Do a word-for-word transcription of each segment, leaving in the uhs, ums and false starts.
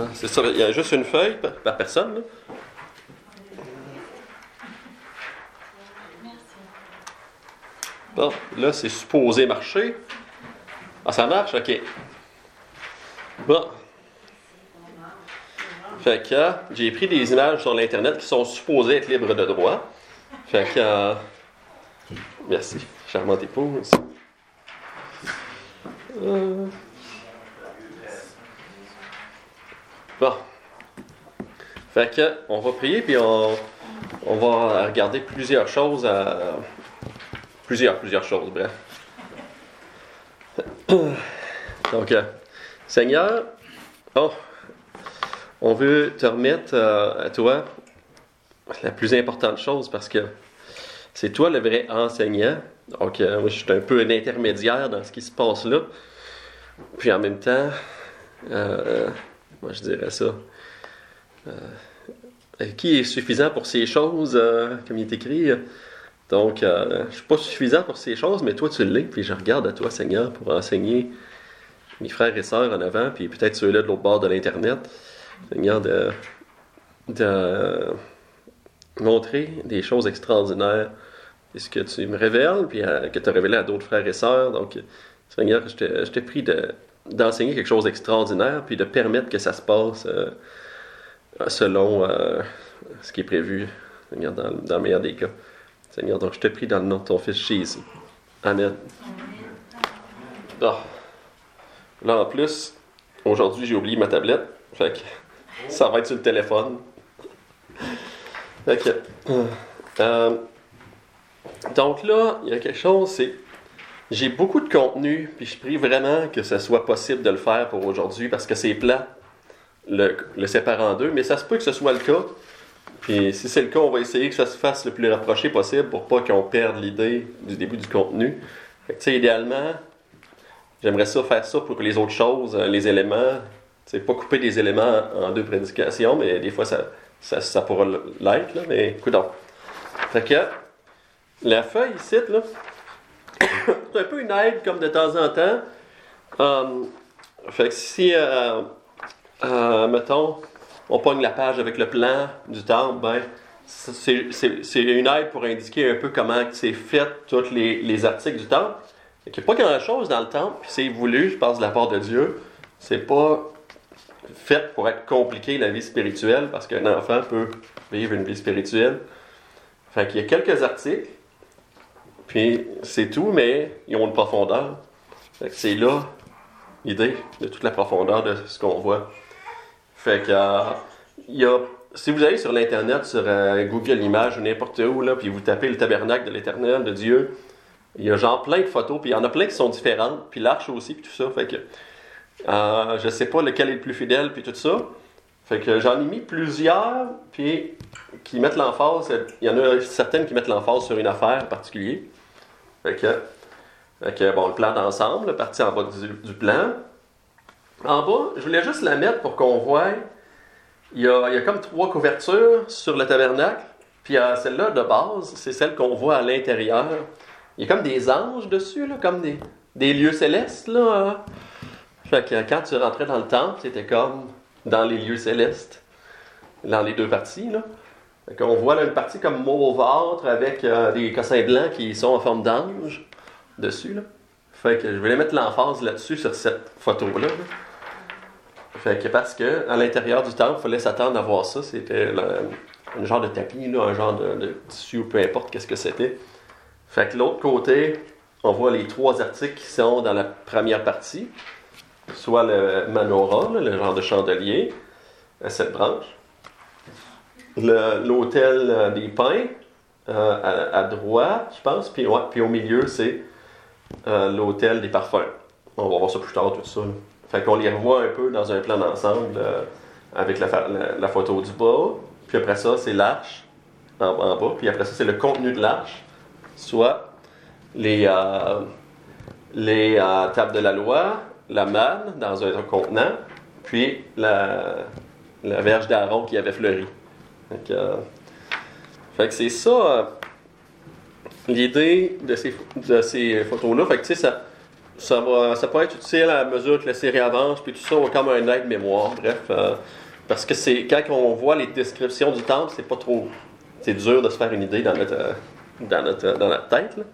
c'est ça, il y a juste une feuille par, par personne. Là. Bon, là, c'est supposé marcher. Ah, ça marche? OK. Bon. Fait que euh, j'ai pris des images sur l'Internet qui sont supposées être libres de droit. Fait que... Euh, merci, charmante épouse. Euh, bon. Fait que, on va prier, puis on, on va regarder plusieurs choses à... Plusieurs, plusieurs choses, bref. Donc, euh, Seigneur, oh, on veut te remettre euh, à toi la plus importante chose parce que c'est toi le vrai enseignant. Donc, euh, moi, je suis un peu un intermédiaire dans ce qui se passe là. Puis en même temps, euh, moi, je dirais ça. Euh, qui est suffisant pour ces choses, euh, comme il est écrit? Donc, euh, je ne suis pas suffisant pour ces choses, mais toi, tu l'es. Puis je regarde à toi, Seigneur, pour enseigner mes frères et sœurs en avant, puis peut-être ceux-là de l'autre bord de l'Internet. Seigneur, de, de montrer des choses extraordinaires. C'est ce que tu me révèles, puis à, que tu as révélé à d'autres frères et sœurs. Donc, Seigneur, je t'ai, je t'ai pris de, d'enseigner quelque chose d'extraordinaire, puis de permettre que ça se passe euh, selon euh, ce qui est prévu, Seigneur, dans, dans le meilleur des cas. Seigneur, donc je te prie dans le nom de ton Fils Jésus. Amen. Oh. Là, en plus, aujourd'hui, j'ai oublié ma tablette. Fait que ça va être sur le téléphone. Fait que, euh, donc là, il y a quelque chose, c'est... J'ai beaucoup de contenu, puis je prie vraiment que ce soit possible de le faire pour aujourd'hui, parce que c'est plat, le, le séparer en deux, mais ça se peut que ce soit le cas. Puis si c'est le cas, on va essayer que ça se fasse le plus rapproché possible pour pas qu'on perde l'idée du début du contenu. Fait que, tu sais, idéalement, j'aimerais ça faire ça pour les autres choses, les éléments. Tu sais, pas couper des éléments en deux prédications, mais des fois, ça, ça, ça pourra l'être, là, mais écoute donc. Fait que, la feuille ici, là, c'est un peu une aide, comme de temps en temps. Um, fait que si, euh, euh, mettons, on pogne la page avec le plan du temple, ben, c'est, c'est, c'est une aide pour indiquer un peu comment c'est fait tous les, les articles du temple. Il n'y a pas grand-chose dans le temple, puis c'est voulu, je pense, de la part de Dieu. C'est pas fait pour être compliqué la vie spirituelle, parce qu'un enfant peut vivre une vie spirituelle. Fait qu'il y a quelques articles, puis c'est tout, mais ils ont une profondeur. Fait que c'est là l'idée de toute la profondeur de ce qu'on voit. Fait que euh, il y a, si vous allez sur l'Internet, sur euh, Google Images ou n'importe où, là, puis vous tapez le tabernacle de l'Éternel, de Dieu, il y a genre plein de photos, puis il y en a plein qui sont différentes, puis l'arche aussi, puis tout ça. Fait que euh, je sais pas lequel est le plus fidèle, puis tout ça. Fait que j'en ai mis plusieurs, puis qui mettent l'emphase. Il y en a certaines qui mettent l'emphase sur une affaire particulière. Fait que, fait que bon, le plan d'ensemble, la partie en bas du, du plan. En bas, je voulais juste la mettre pour qu'on voie. Il y a, il y a comme trois couvertures sur le tabernacle. Puis euh, celle-là de base, c'est celle qu'on voit à l'intérieur. Il y a comme des anges dessus, là, comme des, des lieux célestes. Là, hein. Fait que quand tu rentrais dans le temple, c'était comme dans les lieux célestes, dans les deux parties. Là. Fait qu'on voit là, une partie comme mauvâtre avec euh, des cossins blancs qui sont en forme d'ange dessus. Là. Fait que je voulais mettre l'emphase là-dessus sur cette photo-là. Là. Fait que parce que à l'intérieur du temple, il fallait s'attendre à voir ça. C'était là, un genre de tapis, là, un genre de, de tissu, peu importe qu'est-ce que c'était. Fait que l'autre côté, on voit les trois articles qui sont dans la première partie. Soit le menorah, là, le genre de chandelier, à cette branche. Le, l'autel euh, des pains, euh, à, à droite, je pense. Puis, ouais, puis au milieu, c'est euh, l'autel des parfums. On va voir ça plus tard, tout ça. Là. Fait qu'on les revoit un peu dans un plan d'ensemble euh, avec la, la, la photo du bas. Puis après ça, c'est l'arche en, en bas. Puis après ça, c'est le contenu de l'arche. Soit les, euh, les euh, tables de la loi, la manne dans un contenant, puis la, la verge d'Aaron qui avait fleuri. Fait que, euh, fait que c'est ça euh, l'idée de ces, de ces photos-là. Fait que tu sais, ça, ça va, ça peut être utile à mesure que la série avance, puis tout ça, comme un aide-mémoire. Bref, euh, parce que c'est quand on voit les descriptions du temple, c'est pas trop, c'est dur de se faire une idée dans notre, euh, dans notre, dans notre tête. Là.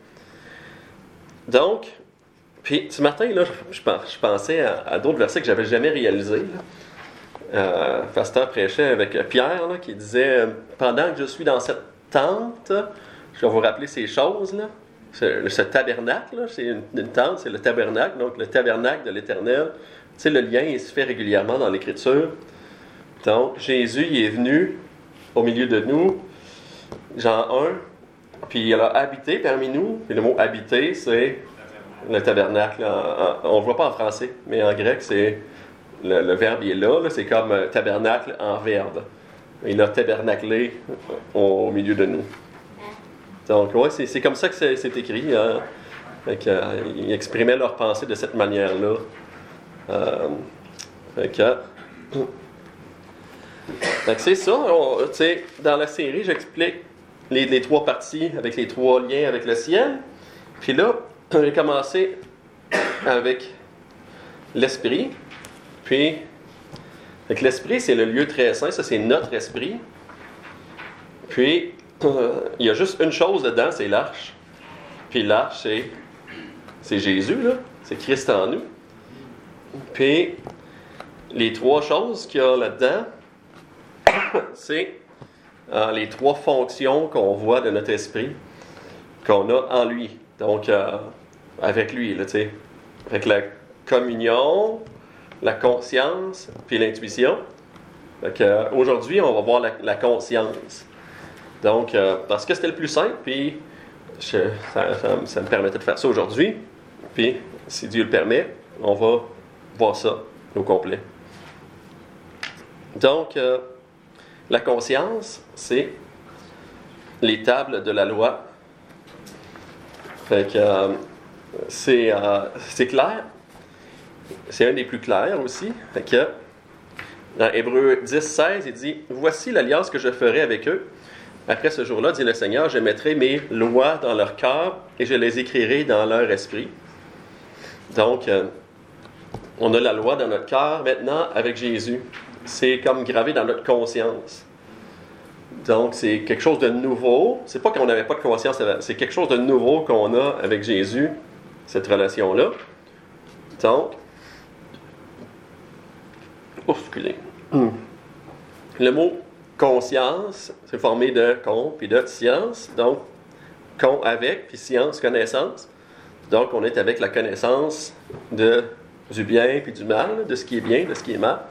Donc, puis ce matin là, je, je pensais à, à d'autres versets que j'avais jamais réalisés. Là. Euh, Pasteur prêchait avec Pierre là, qui disait pendant que je suis dans cette tente, je vais vous rappeler ces choses là. Ce, ce tabernacle, là, c'est une, une tente, c'est le tabernacle, donc le tabernacle de l'Éternel. Tu sais, le lien, il se fait régulièrement dans l'Écriture. Donc, Jésus, il est venu au milieu de nous, Jean un, puis il a habité parmi nous. Puis le mot habiter, c'est le tabernacle. En, en, on ne le voit pas en français, mais en grec, c'est le, le verbe il est là, là, c'est comme euh, tabernacle en verbe. Il a tabernaclé au, au milieu de nous. Donc, ouais, c'est, c'est comme ça que c'est, c'est écrit. Hein? Fait que, euh, ils exprimaient leurs pensées de cette manière-là. Euh, fait que, fait que c'est ça. On, dans la série, j'explique les, les trois parties avec les trois liens avec le ciel. Puis là, j'ai commencé avec l'esprit. Puis, avec l'esprit, c'est le lieu très saint. Ça, c'est notre esprit. Puis, Euh, il y a juste une chose dedans, c'est l'arche. Puis l'arche, c'est, c'est Jésus, là. C'est Christ en nous. Puis les trois choses qu'il y a là-dedans, c'est euh, les trois fonctions qu'on voit de notre esprit, qu'on a en lui. Donc, euh, avec lui, là, tu sais. Avec la communion, la conscience, puis l'intuition. Fait que, euh, aujourd'hui, on va voir la, la conscience. Donc, euh, parce que c'était le plus simple, puis je, ça, ça, ça me permettait de faire ça aujourd'hui. Puis, si Dieu le permet, on va voir ça au complet. Donc, euh, la conscience, c'est les tables de la loi. Fait que euh, c'est, euh, c'est clair. C'est un des plus clairs aussi. Fait que, dans Hébreux dix, seize, il dit « Voici l'alliance que je ferai avec eux. Après ce jour-là, dit le Seigneur, je mettrai mes lois dans leur cœur et je les écrirai dans leur esprit. » Donc, euh, on a la loi dans notre cœur maintenant avec Jésus. C'est comme gravé dans notre conscience. Donc, c'est quelque chose de nouveau. C'est pas qu'on n'avait pas de conscience avant. C'est quelque chose de nouveau qu'on a avec Jésus, cette relation-là. Donc, ouf, excusez. Le mot conscience, c'est formé de con puis de science. Donc, con avec, puis science, connaissance. Donc, on est avec la connaissance de, du bien puis du mal, de ce qui est bien, de ce qui est mal.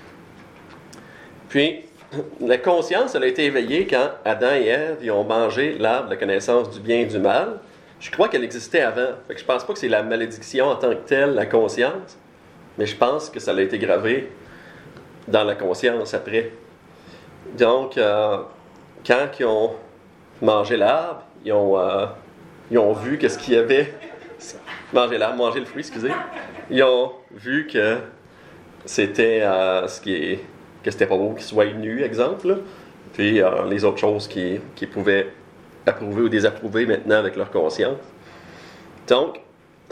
Puis, la conscience, elle a été éveillée quand Adam et Ève ils ont mangé l'arbre de la connaissance du bien et du mal. Je crois qu'elle existait avant. Fait que je pense pas que c'est la malédiction en tant que telle, la conscience, mais je pense que ça a été gravé dans la conscience après. Donc, euh, quand ils ont mangé l'arbre, ils ont, euh, ils ont vu que ce qu'il y avait... Manger l'arbre, manger le fruit, excusez. Ils ont vu que c'était euh, ce qui est... que c'était pas beau qu'ils soient nus, exemple. Là. Puis euh, les autres choses qu'ils qui pouvaient approuver ou désapprouver maintenant avec leur conscience. Donc,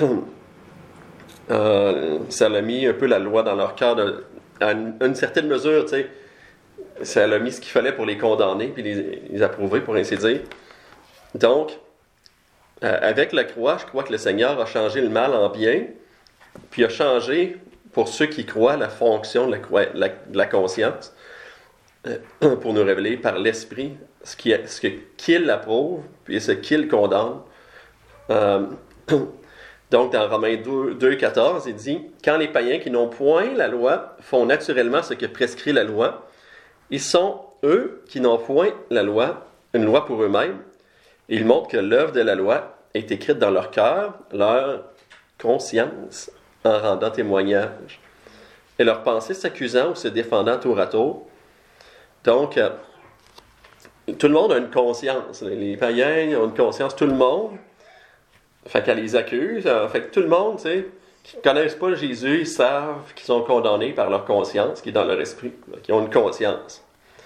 euh, ça a mis un peu la loi dans leur cœur de, à une, une certaine mesure, tu sais. Ça a mis ce qu'il fallait pour les condamner puis les, les approuver, pour ainsi dire. Donc, euh, avec la croix, je crois que le Seigneur a changé le mal en bien, puis a changé, pour ceux qui croient, la fonction de la, la, de la conscience, euh, pour nous révéler par l'Esprit ce, qui, ce que, qu'il approuve, puis ce qu'il condamne. Euh, donc, dans Romains deux, quatorze, il dit « Quand les païens qui n'ont point la loi font naturellement ce que prescrit la loi, ils sont, eux, qui n'ont point la loi, une loi pour eux-mêmes, et ils montrent que l'œuvre de la loi est écrite dans leur cœur, leur conscience, en rendant témoignage. Et leurs pensées s'accusant ou se défendant tour à tour. » Donc, euh, tout le monde a une conscience. Les païens ont une conscience, tout le monde. Fait qu'elle les accuse. Euh, fait que tout le monde, tu sais, qui ne connaissent pas Jésus, ils savent qu'ils sont condamnés par leur conscience, qui est dans leur esprit, qui ont une conscience.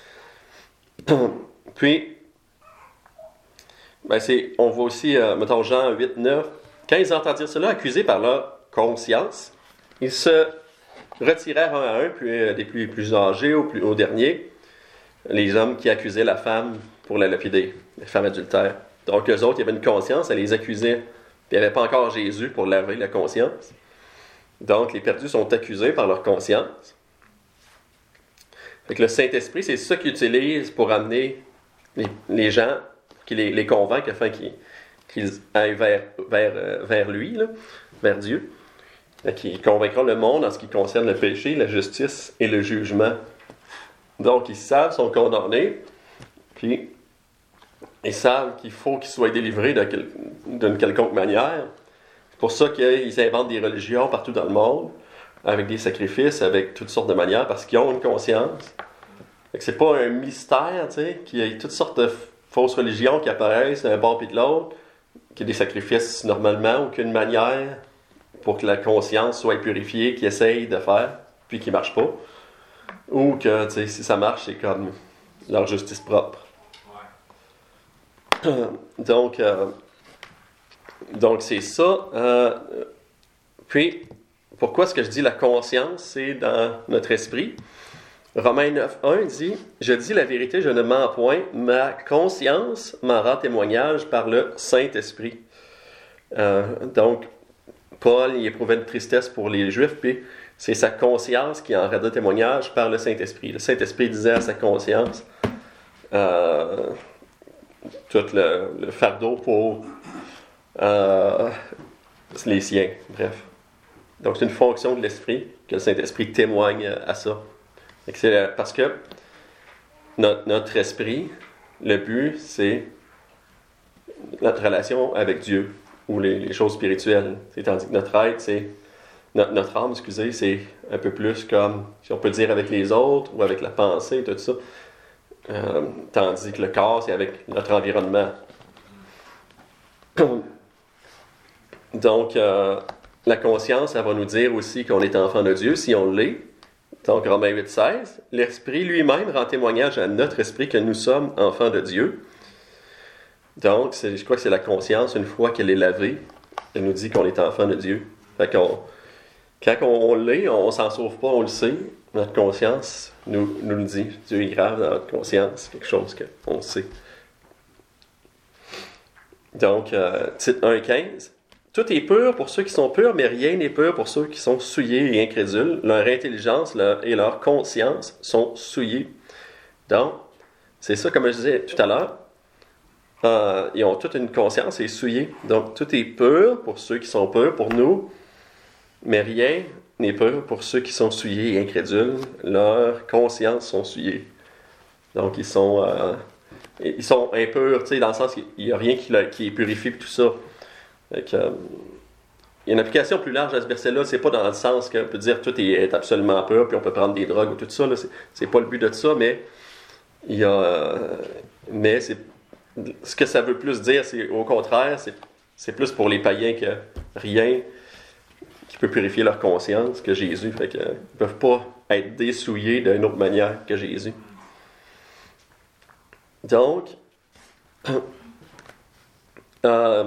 Puis, ben c'est, on voit aussi, euh, mettons Jean huit, neuf, quand ils entendirent cela, accusés par leur conscience. Ils se retirèrent un à un, puis euh, des plus, plus âgés au, plus, au dernier, les hommes qui accusaient la femme pour la lapider, les femmes adultères. Donc, eux autres, il y avait une conscience, elle les accusait. Puis il n'y avait pas encore Jésus pour laver la conscience. Donc, les perdus sont accusés par leur conscience. Fait que le Saint-Esprit, c'est ça qu'il utilise pour amener les, les gens, qui les, les convainc afin qu'ils, qu'ils aillent vers, vers, euh, vers lui, là, vers Dieu. Fait qu'ils convaincront le monde en ce qui concerne le péché, la justice et le jugement. Donc, ils savent, sont condamnés, puis ils savent qu'il faut qu'ils soient délivrés de quel, d'une quelconque manière. C'est pour ça qu'ils inventent des religions partout dans le monde, avec des sacrifices, avec toutes sortes de manières, parce qu'ils ont une conscience. Fait que c'est pas un mystère, tu sais, qu'il y ait toutes sortes de fausses religions qui apparaissent d'un bord et de l'autre, qu'il y ait des sacrifices normalement, aucune manière pour que la conscience soit purifiée, qu'ils essayent de faire, puis qui ne marche pas. Ou que, tu sais, si ça marche, c'est comme leur justice propre. Ouais. Donc, euh, donc, c'est ça. Euh, puis, pourquoi est-ce que je dis la conscience, c'est dans notre esprit? Romains neuf un dit « Je dis la vérité, je ne mens point, ma conscience m'en rend témoignage par le Saint-Esprit. Euh, » Donc, Paul, il éprouvait une tristesse pour les Juifs, puis c'est sa conscience qui en rendait témoignage par le Saint-Esprit. Le Saint-Esprit disait à sa conscience euh, tout le, le fardeau pour euh, les siens, bref. Donc, c'est une fonction de l'Esprit que le Saint-Esprit témoigne à ça. C'est parce que notre, notre esprit, le but, c'est notre relation avec Dieu ou les, les choses spirituelles. C'est, tandis que notre être, c'est notre, notre âme, excusez, c'est un peu plus comme, si on peut dire, avec les autres ou avec la pensée et tout ça. Euh, tandis que le corps, c'est avec notre environnement. Donc, euh, la conscience, elle va nous dire aussi qu'on est enfant de Dieu, si on l'est. Donc, Romains huit seize, l'Esprit lui-même rend témoignage à notre esprit que nous sommes enfants de Dieu. Donc, c'est, je crois que c'est la conscience, une fois qu'elle est lavée, elle nous dit qu'on est enfant de Dieu. Fait qu'on, quand on, on l'est, on ne s'en sauve pas, on le sait. Notre conscience nous, nous le dit. Dieu est grave dans notre conscience, quelque chose qu'on sait. Donc, euh, titre un quinze. Tout est pur pour ceux qui sont purs, mais rien n'est pur pour ceux qui sont souillés et incrédules. Leur intelligence leur, et leur conscience sont souillées. Donc, c'est ça, comme je disais tout à l'heure, euh, ils ont toute une conscience et souillée. Donc, tout est pur pour ceux qui sont purs, pour nous, mais rien n'est pur pour ceux qui sont souillés et incrédules. Leurs consciences sont souillées. Donc, ils sont, euh, ils sont impurs, tu sais, dans le sens qu'il n'y a rien qui, qui purifie tout ça. Donc, euh, il y a une application plus large à ce verset-là. C'est pas dans le sens qu'on peut dire tout est absolument pur, puis on peut prendre des drogues ou tout ça. Là. C'est, c'est pas le but de ça, mais il y a, euh, mais c'est, ce que ça veut plus dire, c'est au contraire, c'est, c'est plus pour les païens que rien qui peut purifier leur conscience que Jésus. Fait que, euh, ils peuvent pas être dessouillés d'une autre manière que Jésus. Donc, euh,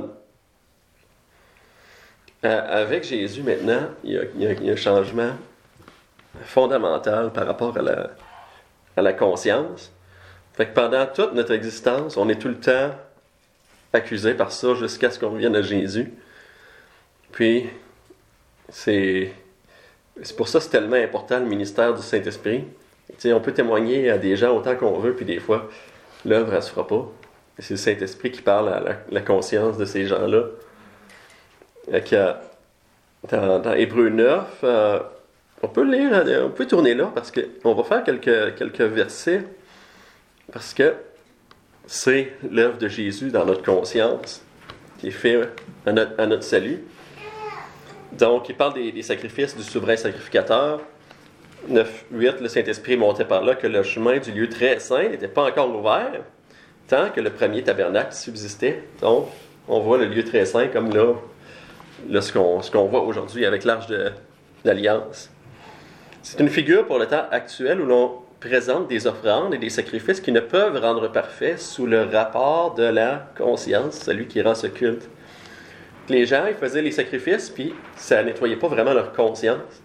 avec Jésus, maintenant, il y, a, il, y a, il y a un changement fondamental par rapport à la, à la conscience. Fait que pendant toute notre existence, on est tout le temps accusé par ça jusqu'à ce qu'on revienne à Jésus. Puis, c'est, c'est pour ça que c'est tellement important le ministère du Saint-Esprit. T'sais, on peut témoigner à des gens autant qu'on veut, puis des fois, l'œuvre, elle ne se fera pas. Et c'est le Saint-Esprit qui parle à la, la conscience de ces gens-là. Que, dans, dans Hébreux neuf, euh, on peut lire, on peut tourner là parce qu'on va faire quelques, quelques versets parce que c'est l'œuvre de Jésus dans notre conscience qui est fait à notre, à notre salut. Donc, il parle des, des sacrifices du souverain sacrificateur. neuf huit, le Saint-Esprit montait par là que le chemin du lieu très saint n'était pas encore ouvert tant que le premier tabernacle subsistait. Donc, on voit le lieu très saint comme là. Là, ce qu'on, ce qu'on voit aujourd'hui avec l'Arche de l'Alliance. C'est une figure pour le temps actuel où l'on présente des offrandes et des sacrifices qui ne peuvent rendre parfaits sous le rapport de la conscience, celui qui rend ce culte. que les gens, ils faisaient les sacrifices, puis ça nettoyait pas vraiment leur conscience.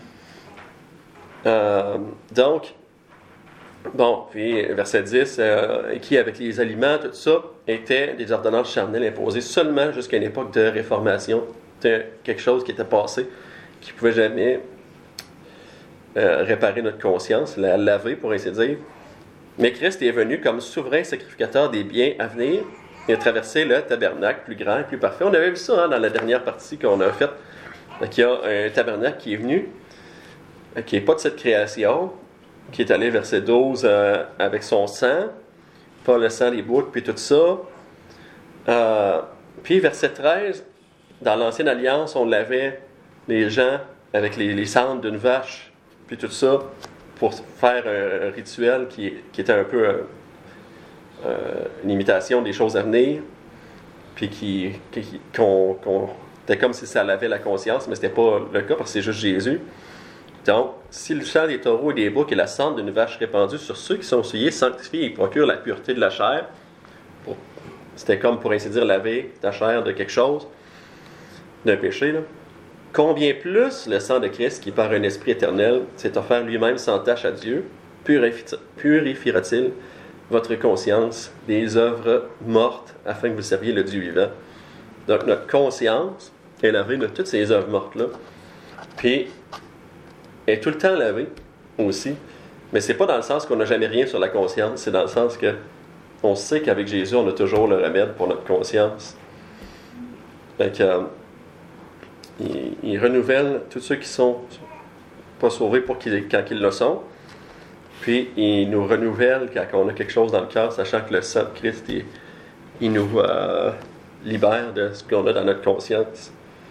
Euh, donc, bon, puis verset dix, euh, qui avec les aliments, tout ça, étaient des ordonnances charnelles imposées seulement jusqu'à une époque de réformation. C'était quelque chose qui était passé, qui ne pouvait jamais euh, réparer notre conscience, la laver, pour ainsi dire. Mais Christ est venu comme souverain sacrificateur des biens à venir. Il a traversé le tabernacle plus grand et plus parfait. On avait vu ça hein, dans la dernière partie qu'on a faite, qu'il y a un tabernacle qui est venu, qui n'est pas de cette création, qui est allé verset douze euh, avec son sang, pas le sang des boucs, puis tout ça. Euh, puis verset treize, dans l'Ancienne Alliance, on lavait les gens avec les, les cendres d'une vache, puis tout ça, pour faire un, un rituel qui, qui était un peu euh, euh, une imitation des choses à venir, puis qui, qui, qu'on, qu'on, c'était comme si ça lavait la conscience, mais c'était pas le cas, parce que c'est juste Jésus. Donc, si le sang des taureaux et des boucs et la cendre d'une vache répandue sur ceux qui sont souillés sanctifient et procurent la pureté de la chair, pour, c'était comme pour ainsi dire laver ta chair de quelque chose, d'un péché, là. Combien plus le sang de Christ qui par un esprit éternel s'est offert lui-même sans tache à Dieu, purifiera-t-il votre conscience des œuvres mortes afin que vous serviez le Dieu vivant. Donc notre conscience est lavée de toutes ces œuvres mortes-là, puis est tout le temps lavée aussi, mais c'est pas dans le sens qu'on n'a jamais rien sur la conscience, c'est dans le sens que on sait qu'avec Jésus, on a toujours le remède pour notre conscience. Donc, euh, il, il renouvelle tous ceux qui sont pas sauvés pour qu'ils, quand ils le sont, puis il nous renouvelle quand on a quelque chose dans le cœur, sachant que le sang de Christ, il, il nous euh, libère de ce qu'on a dans notre conscience.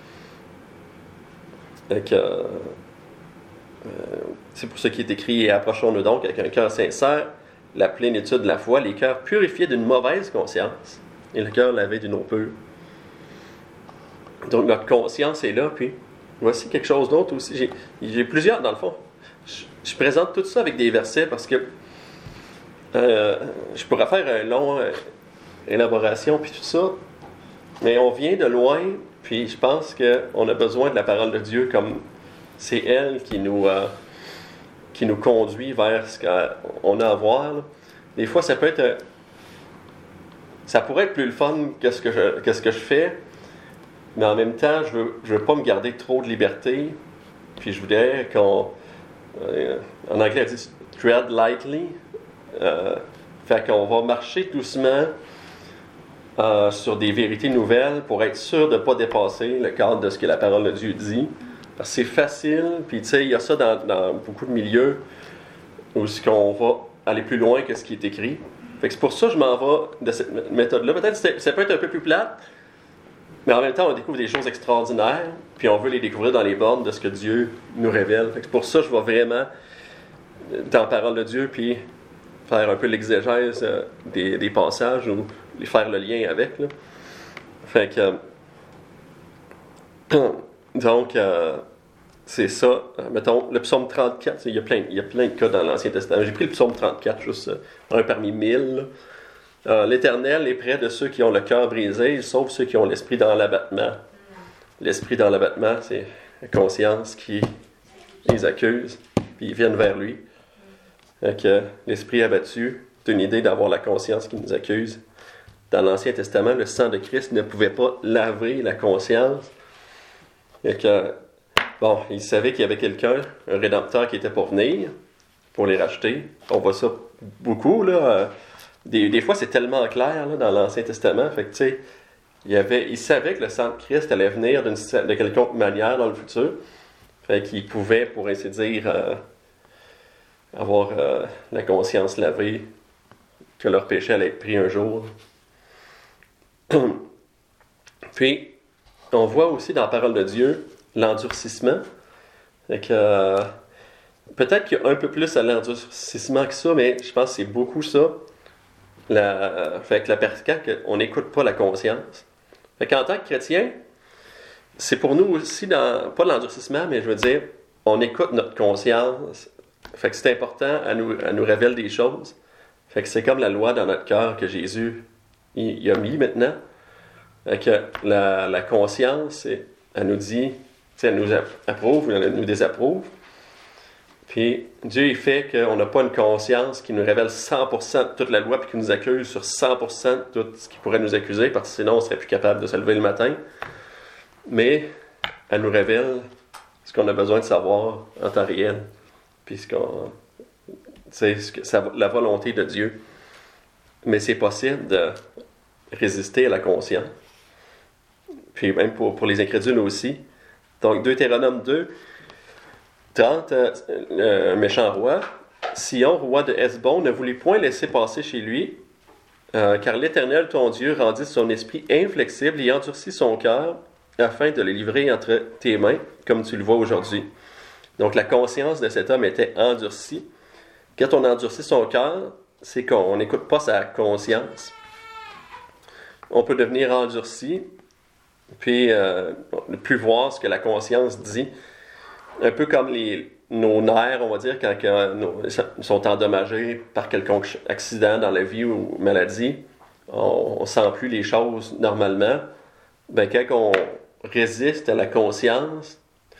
Donc, euh, Euh, c'est pour ce qui est écrit, et approchons-nous donc avec un cœur sincère, la plénitude de la foi, les cœurs purifiés d'une mauvaise conscience et le cœur lavé d'une eau pure. Donc notre conscience est là, puis voici quelque chose d'autre aussi. J'ai, j'ai plusieurs, dans le fond. Je, je présente tout ça avec des versets parce que euh, je pourrais faire une longue euh, élaboration, puis tout ça, mais on vient de loin, puis je pense qu'on a besoin de la parole de Dieu comme c'est elle qui nous, euh, qui nous conduit vers ce qu'on a à voir. Là. Des fois, ça peut être... Euh, ça pourrait être plus le fun que ce que je, que ce que je fais, mais en même temps, je veux, je veux pas me garder trop de liberté. Puis je voudrais qu'on... Euh, en anglais, on dit « tread lightly euh, ». Fait qu'on va marcher doucement euh, sur des vérités nouvelles pour être sûr de ne pas dépasser le cadre de ce que la parole de Dieu dit. Parce que c'est facile, puis tu sais, il y a ça dans, dans beaucoup de milieux où on va aller plus loin que ce qui est écrit. Fait que c'est pour ça que je m'en vais de cette méthode-là. Peut-être que ça peut être un peu plus plate, mais en même temps, on découvre des choses extraordinaires, puis on veut les découvrir dans les bornes de ce que Dieu nous révèle. Fait que c'est pour ça que je vais vraiment dans la parole de Dieu, puis faire un peu l'exégèse des, des passages ou faire le lien avec. Là. Fait que... Euh, Donc, euh, c'est ça. Mettons, le psaume trente-quatre, il y a plein, il y a plein de cas dans l'Ancien Testament. J'ai pris le psaume trente-quatre, juste euh, un parmi mille. Euh, L'Éternel est près de ceux qui ont le cœur brisé, sauf ceux qui ont l'esprit dans l'abattement. L'esprit dans l'abattement, c'est la conscience qui les accuse, puis ils viennent vers lui. Donc, euh, l'esprit abattu, c'est une idée d'avoir la conscience qui nous accuse. Dans l'Ancien Testament, le sang de Christ ne pouvait pas laver la conscience. Et que, bon, il savait qu'il y avait quelqu'un, un rédempteur qui était pour venir, pour les racheter. On voit ça beaucoup, là. Des, des fois, c'est tellement clair, là, dans l'Ancien Testament. Fait que, tu sais, il, y avait, il savait que le sang de Christ allait venir d'une, de quelconque manière dans le futur. Fait qu'il pouvait, pour ainsi dire, euh, avoir euh, la conscience lavée, que leur péché allait être pris un jour. Puis, on voit aussi dans la parole de Dieu l'endurcissement. Fait que, euh, peut-être qu'il y a un peu plus à l'endurcissement que ça, mais je pense que c'est beaucoup ça. La, fait que la quand on n'écoute pas la conscience. Fait qu'en tant que chrétien, c'est pour nous aussi, dans, pas l'endurcissement, mais je veux dire, on écoute notre conscience. Fait que c'est important, elle nous, elle nous révèle des choses. Fait que c'est comme la loi dans notre cœur que Jésus il, il a mis maintenant. Fait que la, la conscience, elle nous dit, elle nous approuve ou elle nous désapprouve. Puis Dieu, il fait qu'on n'a pas une conscience qui nous révèle cent pour cent de toute la loi puis qui nous accuse sur cent pour cent de tout ce qui pourrait nous accuser, parce que sinon on ne serait plus capable de se lever le matin. Mais elle nous révèle ce qu'on a besoin de savoir en temps réel. Puis ce qu'on, c'est ce que, la volonté de Dieu. Mais c'est possible de résister à la conscience. Puis même pour, pour les incrédules aussi. Donc, Deutéronome deux, trente, euh, un méchant roi. Sion, roi de Hesbon, ne voulut point laisser passer chez lui, euh, car l'Éternel, ton Dieu, rendit son esprit inflexible et endurcit son cœur, afin de le livrer entre tes mains, comme tu le vois aujourd'hui. Donc, la conscience de cet homme était endurcie. Quand on endurcit son cœur, c'est qu'on n'écoute pas sa conscience. On peut devenir endurci, puis euh, ne plus voir ce que la conscience dit. Un peu comme les, nos nerfs, on va dire, quand, quand nos, ils sont endommagés par quelconque accident dans la vie ou maladie, on ne sent plus les choses normalement. Ben, quand on résiste à la conscience,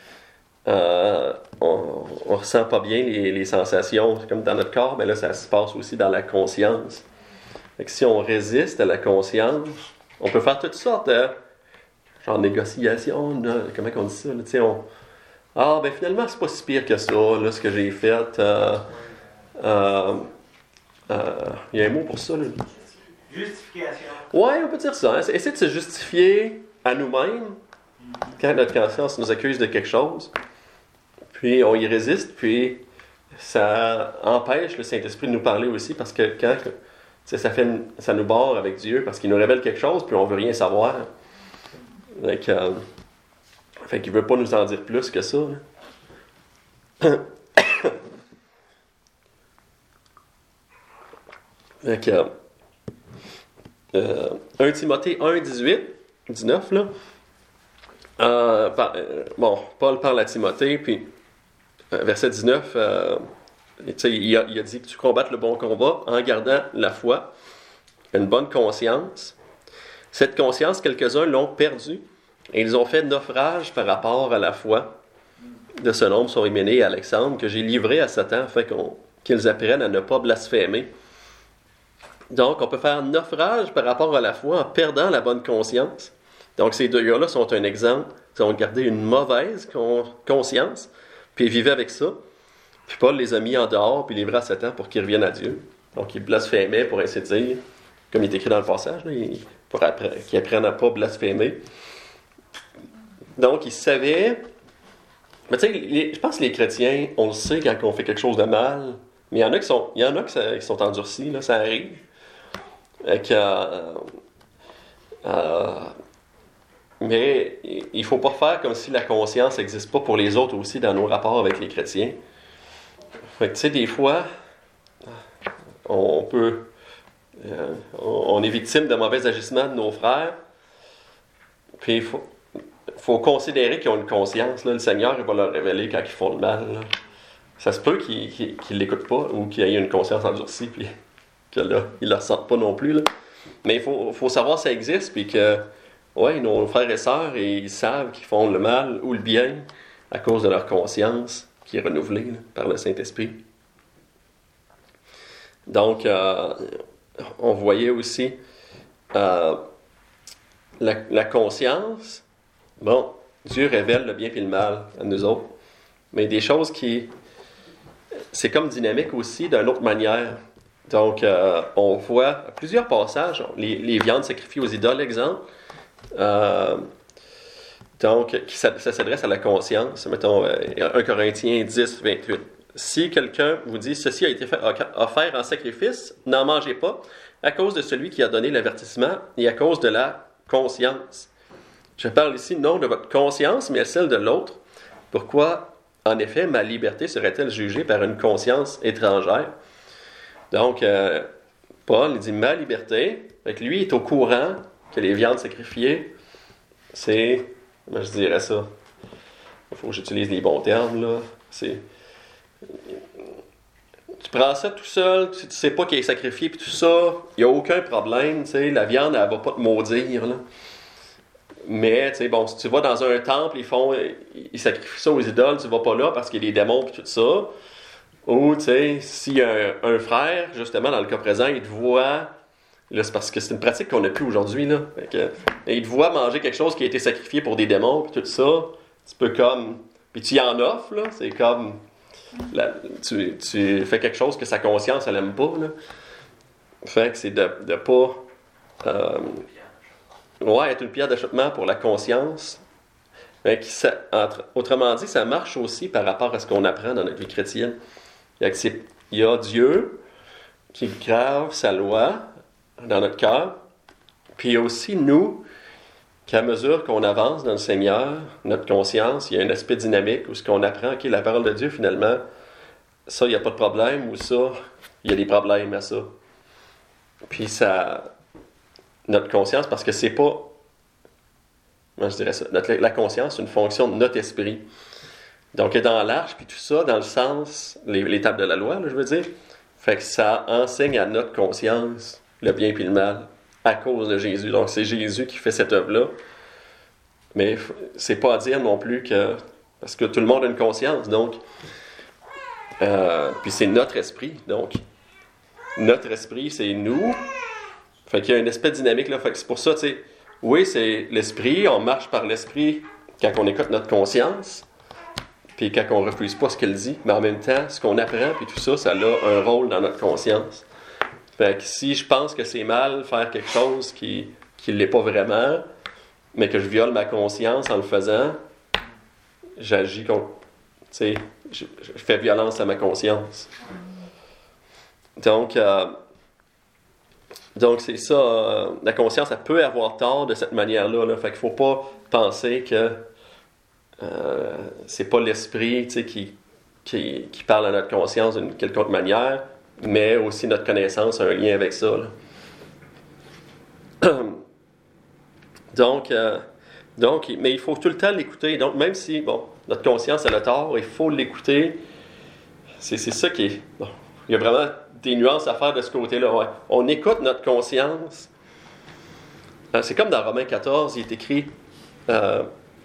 euh, on ne ressent pas bien les, les sensations comme dans notre corps, mais là, ça se passe aussi dans la conscience. Fait que si on résiste à la conscience, on peut faire toutes sortes de genre négociations, là, comment on dit ça, là, tu sais, on ah, ben finalement, c'est pas si pire que ça, là, ce que j'ai fait. Euh, euh, euh, il y a un mot pour ça, là. Justification. Ouais, on peut dire ça. Hein? Essayer de se justifier à nous-mêmes quand notre conscience nous accuse de quelque chose. Puis on y résiste, puis ça empêche le Saint-Esprit de nous parler aussi, parce que quand ça, fait, ça nous barre avec Dieu, parce qu'il nous révèle quelque chose, puis on veut rien savoir. Donc, euh, Fait qu'il ne veut pas nous en dire plus que ça. Fait que, euh, un Timothée un, dix-huit, dix-neuf, là. Euh, par, euh, bon, Paul parle à Timothée, puis euh, verset dix-neuf, euh, il, a, il a dit que tu combattes le bon combat en gardant la foi, une bonne conscience. Cette conscience, quelques-uns l'ont perdue. Et ils ont fait naufrage par rapport à la foi. De ce nombre sont Hyménée et Alexandre, que j'ai livré à Satan afin qu'on, qu'ils apprennent à ne pas blasphémer. Donc, on peut faire naufrage par rapport à la foi en perdant la bonne conscience. Donc, ces deux gars-là sont un exemple. Ils ont gardé une mauvaise con- conscience, puis ils vivaient avec ça. Puis Paul les a mis en dehors, puis livrés à Satan pour qu'ils reviennent à Dieu. Donc, ils blasphémaient, pour ainsi dire, comme il est écrit dans le passage, là, pour apprendre, qu'ils apprennent à ne pas blasphémer. Donc, ils savaient... Mais tu sais, je pense que les chrétiens, on le sait quand on fait quelque chose de mal, mais il y en a qui sont, il y en a qui, ça, qui sont endurcis, là, ça arrive. Et que, euh, euh, mais il ne faut pas faire comme si la conscience n'existe pas pour les autres aussi dans nos rapports avec les chrétiens. Fait que tu sais, des fois, on peut... Euh, on est victime de mauvais agissements de nos frères, puis il faut... Il faut considérer qu'ils ont une conscience. Là. Le Seigneur, il va leur révéler quand ils font le mal. Là. Ça se peut qu'ils qu'ils, qu'ils l'écoutent pas ou qu'ils aient une conscience endurcie puis que là, ils ne le ressentent pas non plus. Là. Mais il faut, faut savoir que ça existe puis que ouais, nos frères et sœurs, ils savent qu'ils font le mal ou le bien à cause de leur conscience qui est renouvelée là, par le Saint-Esprit. Donc, euh, on voyait aussi euh, la, la conscience. Bon, Dieu révèle le bien et le mal à nous autres, mais des choses qui... C'est comme dynamique aussi d'une autre manière. Donc, euh, on voit plusieurs passages, les, les viandes sacrifiées aux idoles, exemple, euh, donc, qui, ça, ça s'adresse à la conscience. Mettons, euh, un Corinthiens dix, vingt-huit. Si quelqu'un vous dit « Ceci a été fait, offert en sacrifice, n'en mangez pas, à cause de celui qui a donné l'avertissement et à cause de la conscience. » Je parle ici non de votre conscience, mais celle de l'autre. Pourquoi, en effet, ma liberté serait-elle jugée par une conscience étrangère? Donc, euh, Paul, il dit ma liberté. Fait lui, il est au courant que les viandes sacrifiées, c'est, comment je dirais ça? Il faut que j'utilise les bons termes, là. C'est... Tu prends ça tout seul, tu, tu sais pas qu'il est sacrifié, puis tout ça, il n'y a aucun problème, tu sais, la viande, elle va pas te maudire, là. Mais, tu sais, bon, si tu vas dans un temple, ils font, ils sacrifient ça aux idoles, tu vas pas là parce qu'il y a des démons et tout ça. Ou, tu sais, s'il y a un, un frère, justement, dans le cas présent, il te voit, là, c'est parce que c'est une pratique qu'on n'a plus aujourd'hui, là. Fait que, il te voit manger quelque chose qui a été sacrifié pour des démons et tout ça, tu peux comme, puis tu y en offres, là, c'est comme, la, tu, tu fais quelque chose que sa conscience, elle aime pas, là. Fait que c'est de, de pas, euh, ouais, être une pierre d'achoppement pour la conscience. Fait que ça, entre, autrement dit, ça marche aussi par rapport à ce qu'on apprend dans notre vie chrétienne. Fait que c'est, il y a Dieu qui grave sa loi dans notre cœur, puis il y a aussi nous, qu'à mesure qu'on avance dans le Seigneur, notre conscience, il y a un aspect dynamique où ce qu'on apprend, ok, la parole de Dieu, finalement, ça, il n'y a pas de problème, ou ça, il y a des problèmes à ça. Puis ça, notre conscience, parce que c'est pas, moi je dirais ça, notre, la conscience, c'est une fonction de notre esprit. Donc, elle est dans l'arche, puis tout ça, dans le sens, les, les tables de la loi, là, je veux dire, fait que ça enseigne à notre conscience le bien puis le mal, à cause de Jésus. Donc, c'est Jésus qui fait cette œuvre-là. Mais c'est pas à dire non plus que, parce que tout le monde a une conscience, donc, euh, puis c'est notre esprit, donc, notre esprit, c'est nous. Fait qu'il y a un aspect dynamique là. Fait que c'est pour ça, tu sais, oui, c'est l'esprit, on marche par l'esprit quand on écoute notre conscience, puis quand on refuse pas ce qu'elle dit, mais en même temps, ce qu'on apprend, puis tout ça, ça a un rôle dans notre conscience. Fait que si je pense que c'est mal faire quelque chose qui qui l'est pas vraiment, mais que je viole ma conscience en le faisant, j'agis contre, tu sais, je, je fais violence à ma conscience. Donc, euh, donc c'est ça, euh, la conscience, elle peut avoir tort de cette manière-là. Là. Fait qu'il faut pas penser que euh, c'est pas l'esprit, tu sais, qui, qui, qui parle à notre conscience d'une quelconque manière, mais aussi notre connaissance a un lien avec ça. Là. donc, euh, donc, mais il faut tout le temps l'écouter. Donc, même si, bon, notre conscience, elle a tort, il faut l'écouter. C'est, c'est ça qui est... Bon, il y a vraiment des nuances à faire de ce côté-là. Ouais. On écoute notre conscience. Euh, c'est comme dans Romains quatorze, il est écrit euh,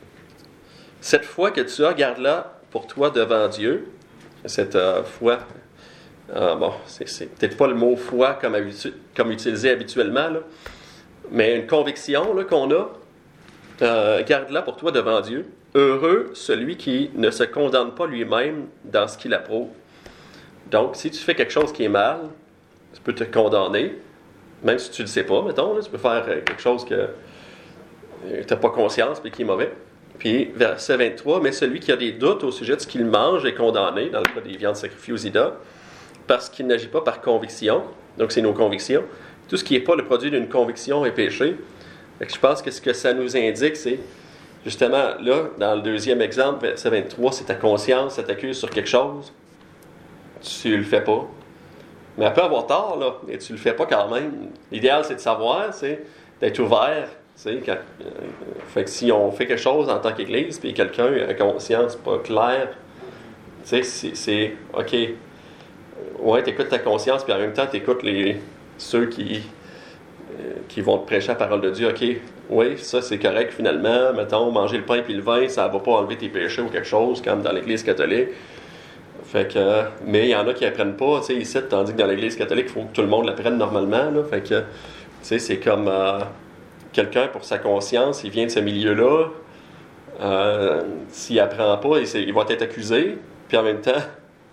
« Cette foi que tu as, garde-la pour toi devant Dieu. » Cette euh, foi, euh, bon, c'est, c'est peut-être pas le mot « foi » comme, habitu- comme utilisé habituellement, là, mais une conviction là, qu'on a, euh, garde-la pour toi devant Dieu. Heureux celui qui ne se condamne pas lui-même dans ce qu'il approuve. Donc, si tu fais quelque chose qui est mal, tu peux te condamner, même si tu ne le sais pas, mettons, là, tu peux faire quelque chose que tu n'as pas conscience et qui est mauvais. Puis, verset vingt-trois, « Mais celui qui a des doutes au sujet de ce qu'il mange est condamné, dans le cas des viandes sacrifiées aux idoles, parce qu'il n'agit pas par conviction. » Donc, c'est nos convictions. Tout ce qui n'est pas le produit d'une conviction est péché. Fait que je pense que ce que ça nous indique, c'est, justement, là, dans le deuxième exemple, verset vingt-trois, c'est ta conscience, ça t'accuse sur quelque chose. Tu le fais pas. Mais elle peut avoir tort, là, et tu le fais pas quand même. L'idéal, c'est de savoir, c'est d'être ouvert. Quand, euh, fait que si on fait quelque chose en tant qu'Église, puis quelqu'un a une conscience pas claire, c'est, c'est OK. Ouais, t'écoutes ta conscience, puis en même temps, t'écoutes les, ceux qui, euh, qui vont te prêcher la parole de Dieu. OK, oui, ça c'est correct finalement. Mettons, manger le pain puis le vin, ça va pas enlever tes péchés ou quelque chose, comme dans l'Église catholique. Fait que, mais il y en a qui apprennent pas, tu sais, ici, tandis que dans l'Église catholique, il faut que tout le monde l'apprenne normalement, là. Fait que, tu sais, c'est comme euh, quelqu'un, pour sa conscience, il vient de ce milieu-là, euh, s'il apprend pas, il, il va être accusé, puis en même temps,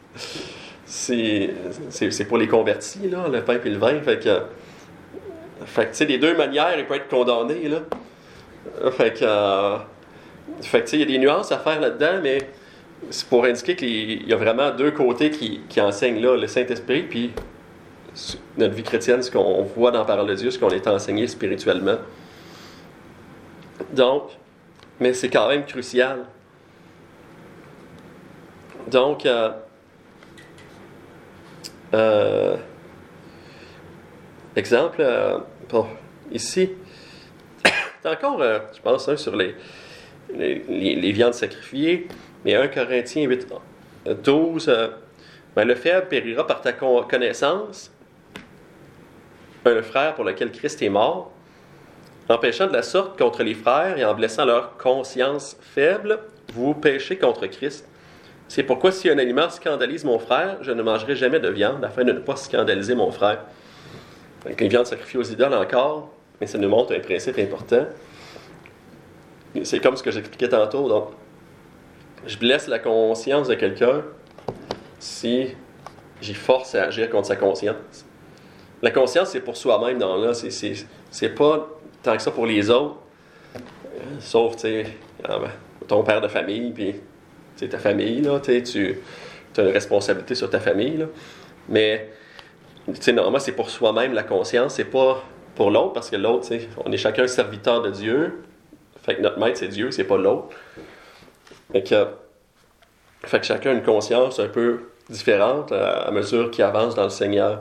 c'est, c'est, c'est pour les convertis, là, le pain et le vin, fait que, fait que, tu sais, des deux manières, il peut être condamné, là. Fait que, euh, fait que, tu sais, il y a des nuances à faire là-dedans, mais c'est pour indiquer qu'il y a vraiment deux côtés qui, qui enseignent là, le Saint-Esprit, puis notre vie chrétienne, ce qu'on voit dans la parole de Dieu, ce qu'on est enseigné spirituellement. Donc, mais c'est quand même crucial. Donc, euh, euh, exemple, euh, bon, ici, c'est encore, euh, je pense, hein, sur les, les, les, les viandes sacrifiées. Mais un Corinthiens huit, douze, euh, ben le faible périra par ta connaissance, un frère pour lequel Christ est mort, En péchant de la sorte contre les frères et en blessant leur conscience faible, vous péchez contre Christ. C'est pourquoi si un aliment scandalise mon frère, je ne mangerai jamais de viande, afin de ne pas scandaliser mon frère. Donc, les viandes sacrifiées aux idoles encore, mais ça nous montre un principe important. C'est comme ce que j'expliquais tantôt. Donc, je blesse la conscience de quelqu'un si j'y force à agir contre sa conscience. La conscience, c'est pour soi-même dans là. C'est, c'est, c'est pas tant que ça pour les autres. Sauf, tu sais, ton père de famille, puis ta famille, là, tu as une responsabilité sur ta famille. Là. Mais, tu sais, normalement, c'est pour soi-même la conscience, c'est pas pour l'autre, parce que l'autre, tu sais, on est chacun serviteur de Dieu. Fait que notre maître, c'est Dieu, c'est pas l'autre. Fait que, fait que chacun a une conscience un peu différente à, à mesure qu'il avance dans le Seigneur.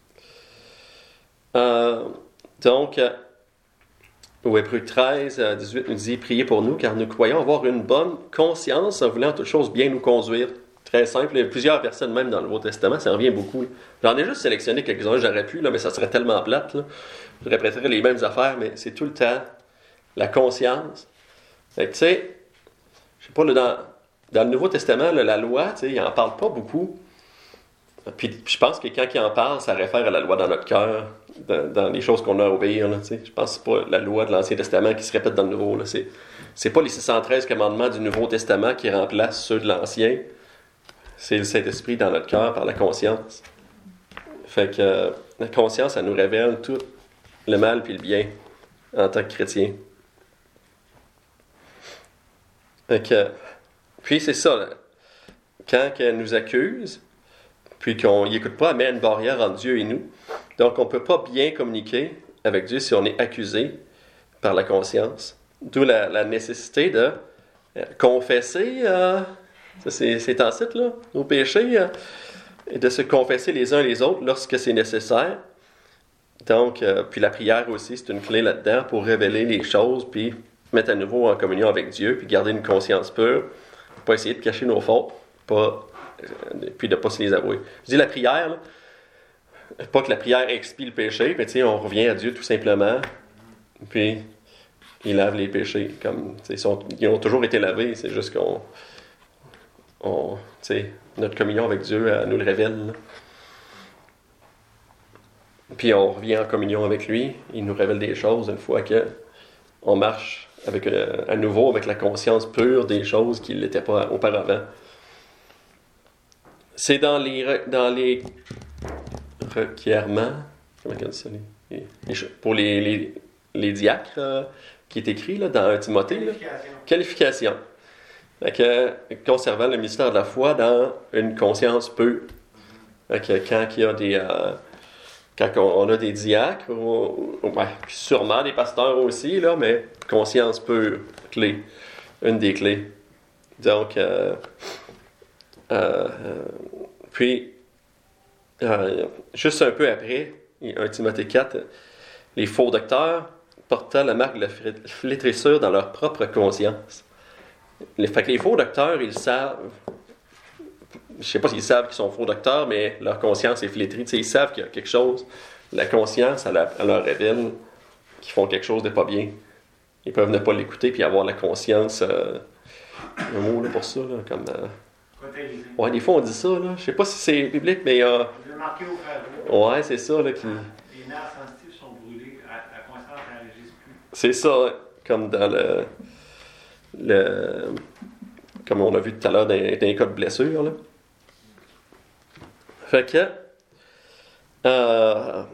Euh, donc, euh, au Hébreux treize, dix-huit nous dit « Priez pour nous, car nous croyons avoir une bonne conscience en voulant toutes choses bien nous conduire. » Très simple. Il y a plusieurs personnes, même dans le Nouveau Testament, ça revient beaucoup. Là. J'en ai juste sélectionné quelques-uns, j'aurais pu, là, mais ça serait tellement plate. Là. Je répéterais les mêmes affaires, mais c'est tout le temps la conscience. Fait que, tu sais, je sais pas, là, dans, dans le Nouveau Testament, là, la loi, tu sais, il n'en parle pas beaucoup. Puis, puis je pense que quand il en parle, ça réfère à la loi dans notre cœur, dans, dans les choses qu'on a à obéir. Là, tu sais. Je pense que c'est pas la loi de l'Ancien Testament qui se répète dans le Nouveau. Là. C'est, c'est pas les six cent treize commandements du Nouveau Testament qui remplacent ceux de l'Ancien. C'est le Saint-Esprit dans notre cœur par la conscience. Fait que euh, la conscience, ça nous révèle tout le mal puis le bien en tant que chrétien. Fait que, puis c'est ça, là. Quand elle nous accuse, puis qu'on n'y écoute pas, elle met une barrière entre Dieu et nous. Donc, on ne peut pas bien communiquer avec Dieu si on est accusé par la conscience. D'où la, la nécessité de confesser, euh, ça c'est, c'est en site, là, nos péchés, euh, et de se confesser les uns les autres lorsque c'est nécessaire. Donc, euh, puis la prière aussi, c'est une clé là-dedans pour révéler les choses, puis mettre à nouveau en communion avec Dieu, puis garder une conscience pure, pas essayer de cacher nos fautes, pas... puis de ne pas se les avouer. Je dis la prière, là, pas que la prière expie le péché, mais tu sais, on revient à Dieu tout simplement, puis il lave les péchés. Comme, ils, sont, ils ont toujours été lavés, c'est juste qu'on, on, tu sais, notre communion avec Dieu, elle nous le révèle. Là. Puis on revient en communion avec lui, il nous révèle des choses une fois qu'on marche avec, euh, à nouveau avec la conscience pure des choses qui ne l'étaient pas auparavant. C'est dans les, dans les requirements, comment on dit ça, les, les, pour les, les, les diacres, euh, qui est écrit là, dans Timothée. Qualification. Là. Qualification. Fait que, conservant le mystère de la foi dans une conscience pure. Fait que, quand il y a des, euh, quand on a des diacres, ou, ou, ouais, sûrement des pasteurs aussi, là, mais conscience pure, clé, une des clés. Donc, euh, Euh, puis, euh, juste un peu après, un Timothée quatre, les faux docteurs portant la marque de la flétrissure dans leur propre conscience. Les, fait que les faux docteurs, ils savent, je ne sais pas s'ils savent qu'ils sont faux docteurs, mais leur conscience est flétrie. T'sais, ils savent qu'il y a quelque chose, la conscience, elle, elle leur révèle qu'ils font quelque chose de pas bien. Ils peuvent ne pas l'écouter puis avoir la conscience, euh, un mot là, pour ça, là, comme... Euh, ouais, des fois on dit ça, là. Je sais pas si c'est biblique, mais il y a. Ouais, c'est ça, là. Qui... Les nerfs sensitifs sont brûlés, la conscience n'enregistre plus. C'est ça, comme dans le. le comme on a vu tout à l'heure dans, dans les cas de blessure, là. Fait que. Euh,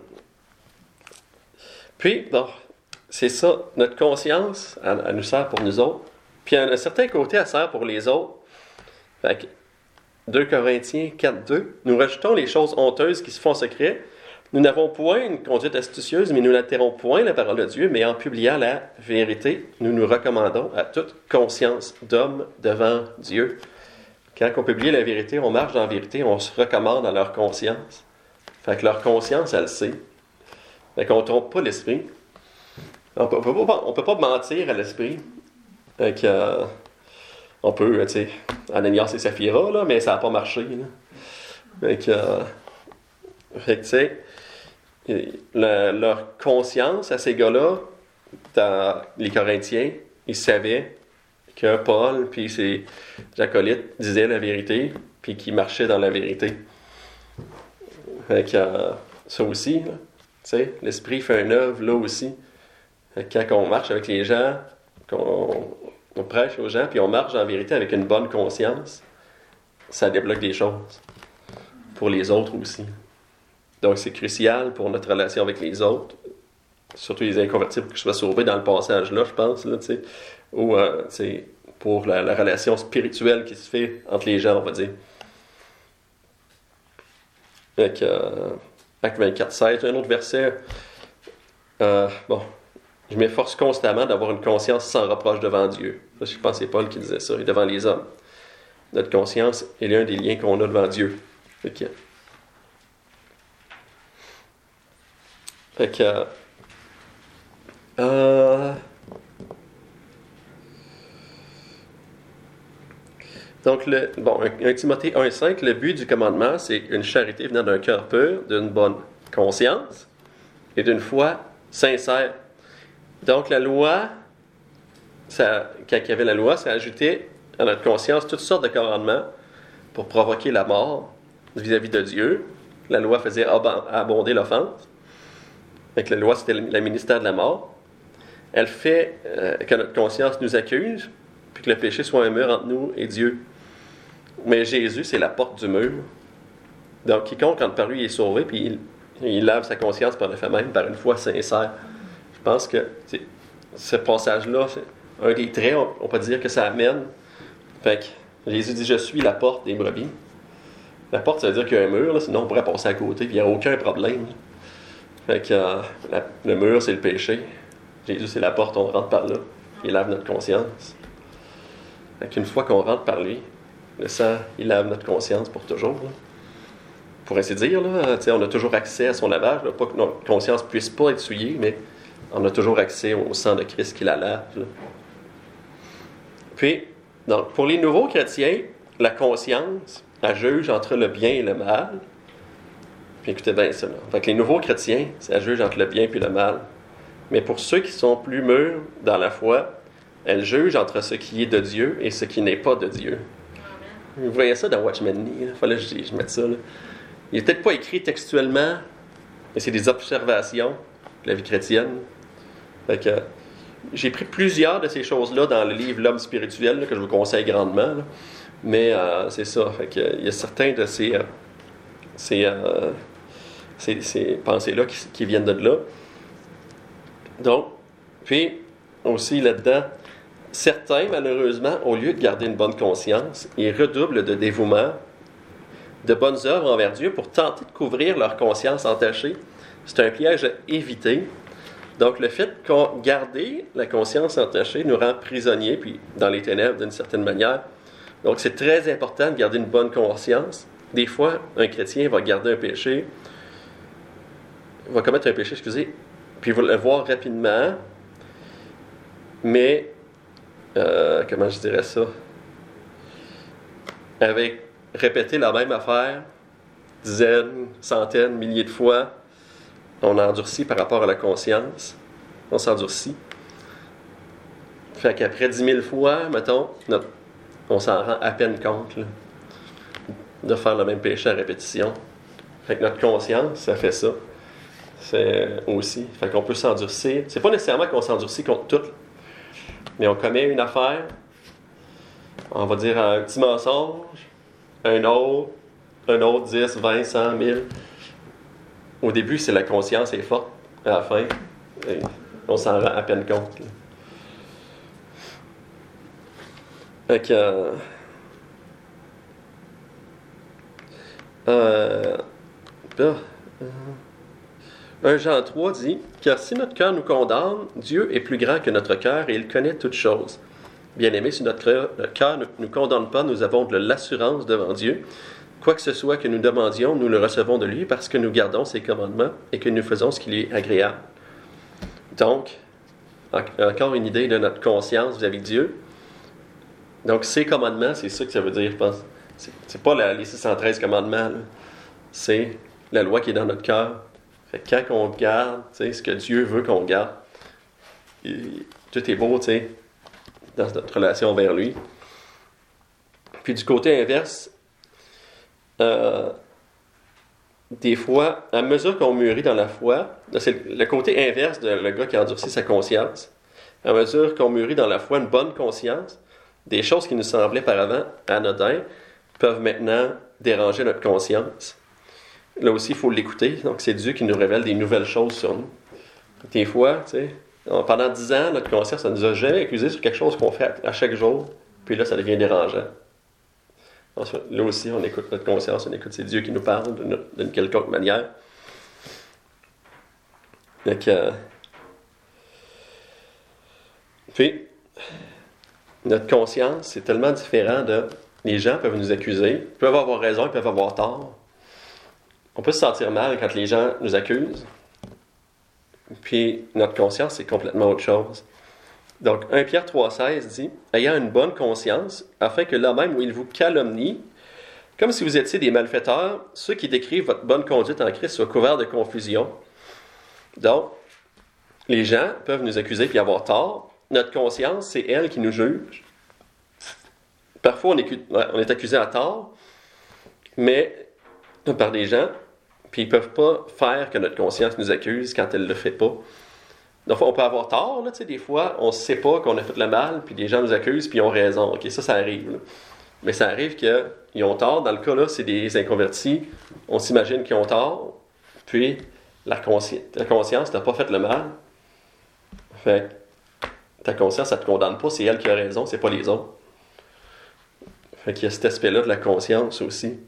puis, bon, c'est ça, notre conscience, elle, elle nous sert pour nous autres. Puis, à un certain côté, elle sert pour les autres. Fait que, deux Corinthiens quatre deux, nous rejetons les choses honteuses qui se font secret. Nous n'avons point une conduite astucieuse, mais nous n'altérons point la parole de Dieu, mais en publiant la vérité, nous nous recommandons à toute conscience d'homme devant Dieu. Quand on publie la vérité, on marche dans la vérité, on se recommande à leur conscience. Fait que leur conscience, elle sait. Fait qu'on ne trompe pas l'esprit. On peut, peut pas, on peut pas mentir à l'esprit. Fait que... Euh, on peut, tu sais, Ananias et Saphira, là, mais ça n'a pas marché. Là. Fait que, euh, fait que tu sais, le, leur conscience à ces gars-là, dans les Corinthiens, ils savaient que Paul puis ses acolytes disaient la vérité, puis qu'ils marchaient dans la vérité. Fait que, euh, ça aussi, là, tu sais, l'Esprit fait une œuvre là aussi. Fait que quand on marche avec les gens, qu'on on prêche aux gens, puis on marche en vérité avec une bonne conscience, ça débloque des choses pour les autres aussi. Donc c'est crucial pour notre relation avec les autres, surtout les inconvertis, pour qu'ils soient sauvés dans le passage-là, je pense, là, tu sais, ou euh, tu sais, pour la, la relation spirituelle qui se fait entre les gens, on va dire. Avec euh, Acte vingt-quatre seize, un autre verset. Euh, bon, je m'efforce constamment d'avoir une conscience sans reproche devant Dieu. Je pense que c'est Paul qui disait ça, et devant les hommes. Notre conscience est l'un des liens qu'on a devant Dieu. Fait que, fait que euh, donc, le, bon, un Timothée un cinq, le but du commandement, c'est une charité venant d'un cœur pur, d'une bonne conscience et d'une foi sincère. Donc, la loi, ça, quand il y avait la loi, ça ajoutait à notre conscience toutes sortes de commandements pour provoquer la mort vis-à-vis de Dieu. La loi faisait abonder l'offense. Avec la loi, c'était le ministère de la mort. Elle fait euh, que notre conscience nous accuse, puis que le péché soit un mur entre nous et Dieu. Mais Jésus, c'est la porte du mur. Donc, quiconque entre par lui est sauvé, puis il, il lave sa conscience par le fait même, par une foi sincère. Je pense que ce passage-là, c'est un des traits, on, on peut dire que ça amène. Fait que Jésus dit, je suis la porte des brebis. La porte, ça veut dire qu'il y a un mur, là, sinon on pourrait passer à côté, puis il n'y a aucun problème. Là. Fait que euh, la, le mur, c'est le péché. Jésus, c'est la porte, on rentre par là. Il lave notre conscience. Fait qu'une fois qu'on rentre par lui, le sang, il lave notre conscience pour toujours. Là. Pour ainsi dire, là, on a toujours accès à son lavage. Là, pas que notre conscience ne puisse pas être souillée, mais on a toujours accès au sang de Christ qui la lave. Là. Puis, donc, pour les nouveaux chrétiens, la conscience, elle juge entre le bien et le mal. Puis écoutez bien ça. Là. Fait que les nouveaux chrétiens, ça juge entre le bien et le mal. Mais pour ceux qui sont plus mûrs dans la foi, elle juge entre ce qui est de Dieu et ce qui n'est pas de Dieu. Amen. Vous voyez ça dans Watchman Nee. Il fallait que je, je mette ça. Là. Il n'est peut-être pas écrit textuellement, mais c'est des observations de la vie chrétienne. Fait que, j'ai pris plusieurs de ces choses-là dans le livre L'homme spirituel, là, que je vous conseille grandement. Là. Mais euh, c'est ça. Fait que, il y a certains de ces, euh, ces, euh, ces, ces pensées-là qui, qui viennent de là. Donc, puis, aussi là-dedans, certains, malheureusement, au lieu de garder une bonne conscience, ils redoublent de dévouement, de bonnes œuvres envers Dieu pour tenter de couvrir leur conscience entachée. C'est un piège à éviter. Donc, le fait qu'on garde la conscience entachée nous rend prisonniers, puis dans les ténèbres d'une certaine manière. Donc, c'est très important de garder une bonne conscience. Des fois, un chrétien va garder un péché, va commettre un péché, excusez, puis il va le voir rapidement, mais, euh, comment je dirais ça, avec répéter la même affaire, dizaines, centaines, milliers de fois, on endurcit par rapport à la conscience, on s'endurcit. Fait qu'après dix mille fois, mettons, notre, on s'en rend à peine compte, là, de faire le même péché à répétition. Fait que notre conscience, ça fait ça. C'est aussi. Fait qu'on peut s'endurcir. C'est pas nécessairement qu'on s'endurcit contre tout, mais on commet une affaire, on va dire un petit mensonge, un autre, un autre dix, vingt, cent, mille. Au début, c'est la conscience est forte. À la fin, on s'en rend à peine compte. Là. Fait que... Euh, euh, euh, un Jean trois dit « Car si notre cœur nous condamne, Dieu est plus grand que notre cœur et il connaît toutes choses. Bien-aimés, si notre cœur ne nous condamne pas, nous avons de l'assurance devant Dieu. Quoi que ce soit que nous demandions, nous le recevons de lui parce que nous gardons ses commandements et que nous faisons ce qui lui est agréable. » Donc, encore une idée de notre conscience vis-à-vis de Dieu. Donc, ses commandements, c'est ça que ça veut dire, je pense. C'est, c'est pas la, les six cent treize commandements, là. C'est la loi qui est dans notre cœur. Fait que quand on garde ce que Dieu veut qu'on garde, il- tout est beau, tu sais, dans notre relation vers lui. Puis du côté inverse, euh, des fois, à mesure qu'on mûrit dans la foi, là, c'est le côté inverse de le gars qui a endurci sa conscience. À mesure qu'on mûrit dans la foi, une bonne conscience, des choses qui nous semblaient auparavant anodins peuvent maintenant déranger notre conscience. Là aussi, il faut l'écouter. Donc, c'est Dieu qui nous révèle des nouvelles choses sur nous. Des fois, tu sais, pendant dix ans, notre conscience ne nous a jamais accusé sur quelque chose qu'on fait à chaque jour. Puis là, ça devient dérangeant. Ensuite, là aussi, on écoute notre conscience, on écoute, c'est Dieu qui nous parle d'une, d'une quelconque manière. Donc, euh, puis, notre conscience, c'est tellement différent de... Les gens peuvent nous accuser, ils peuvent avoir raison, ils peuvent avoir tort. On peut se sentir mal quand les gens nous accusent. Puis, notre conscience, c'est complètement autre chose. Donc, premier Pierre trois seize dit « Ayant une bonne conscience, afin que là même où il vous calomnie, comme si vous étiez des malfaiteurs, ceux qui décrivent votre bonne conduite en Christ soient couverts de confusion. » Donc, les gens peuvent nous accuser puis avoir tort. Notre conscience, c'est elle qui nous juge. Parfois, on est, on est accusé à tort, mais par des gens, puis ils ne peuvent pas faire que notre conscience nous accuse quand elle ne le fait pas. Donc, on peut avoir tort, là, tu sais, des fois, on ne sait pas qu'on a fait le mal, puis des gens nous accusent, puis ils ont raison. OK, ça, ça arrive. Là. Mais ça arrive qu'ils ont tort. Dans le cas, là, c'est des inconvertis. On s'imagine qu'ils ont tort, puis la, consci... la conscience n'a pas fait le mal. Fait ta conscience, ça ne te condamne pas, c'est elle qui a raison, c'est pas les autres. Fait qu'il y a cet aspect-là de la conscience aussi.